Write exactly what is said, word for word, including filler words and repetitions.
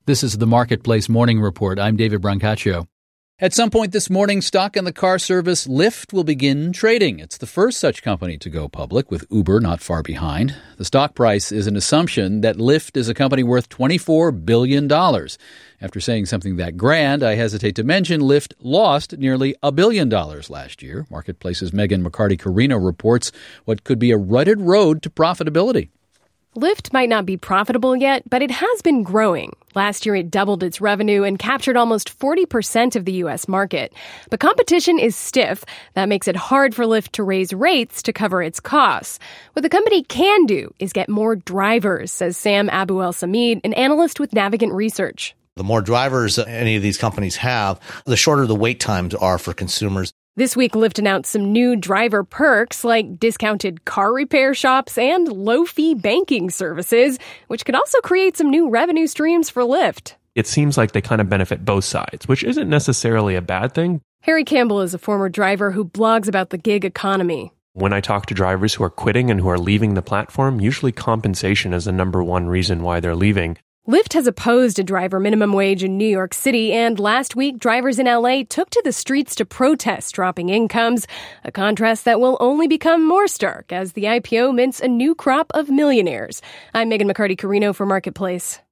This is the Marketplace Morning Report. I'm David Brancaccio. At some point this morning, stock in the car service Lyft will begin trading. It's the first such company to go public, with Uber not far behind. The stock price is an assumption that Lyft is a company worth twenty-four billion dollars. After saying something that grand, I hesitate to mention Lyft lost nearly a billion dollars last year. Marketplace's Megan McCarty-Carino reports what could be a rutted road to profitability. Lyft might not be profitable yet, but it has been growing. Last year, it doubled its revenue and captured almost forty percent of the U S market. But competition is stiff. That makes it hard for Lyft to raise rates to cover its costs. What the company can do is get more drivers, says Sam Abu El-Samid, an analyst with Navigant Research. The more drivers any of these companies have, the shorter the wait times are for consumers. This week, Lyft announced some new driver perks like discounted car repair shops and low-fee banking services, which could also create some new revenue streams for Lyft. It seems like they kind of benefit both sides, which isn't necessarily a bad thing. Harry Campbell is a former driver who blogs about the gig economy. When I talk to drivers who are quitting and who are leaving the platform, usually compensation is the number one reason why they're leaving. Lyft has opposed a driver minimum wage in New York City, and last week, drivers in L A took to the streets to protest dropping incomes, a contrast that will only become more stark as the I P O mints a new crop of millionaires. I'm Megan McCarty-Carino for Marketplace.